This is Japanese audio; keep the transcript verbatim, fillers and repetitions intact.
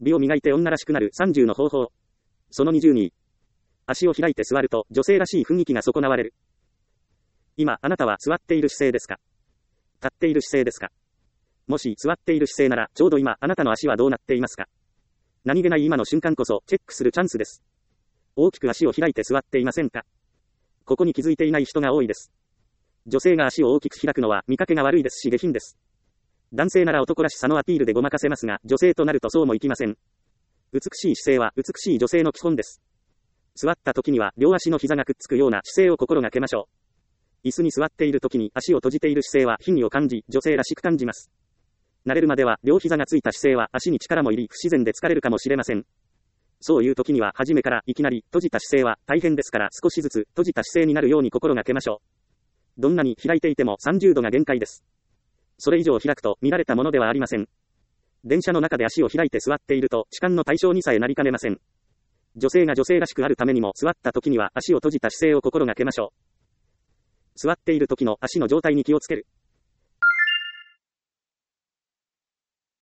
美を磨いて女らしくなるさんじゅうの方法。そのにじゅうに。足を開いて座ると女性らしい雰囲気が損なわれる。今、あなたは座っている姿勢ですか？立っている姿勢ですか？もし座っている姿勢なら、ちょうど今、あなたの足はどうなっていますか？何気ない今の瞬間こそ、チェックするチャンスです。大きく足を開いて座っていませんか？ここに気づいていない人が多いです。女性が足を大きく開くのは見かけが悪いですし下品です。男性なら男らしさのアピールでごまかせますが、女性となるとそうもいきません。美しい姿勢は美しい女性の基本です。座った時には両足の膝がくっつくような姿勢を心がけましょう。椅子に座っている時に足を閉じている姿勢は品位を感じ、女性らしく感じます。慣れるまでは両膝がついた姿勢は足に力も入り不自然で疲れるかもしれません。そういう時には初めからいきなり閉じた姿勢は大変ですから少しずつ閉じた姿勢になるように心がけましょう。どんなに開いていてもさんじゅうどが限界です。それ以上開くと見られたものではありません。電車の中で足を開いて座っていると痴漢の対象にさえなりかねません。女性が女性らしくあるためにも座った時には足を閉じた姿勢を心がけましょう。座っている時の足の状態に気をつける。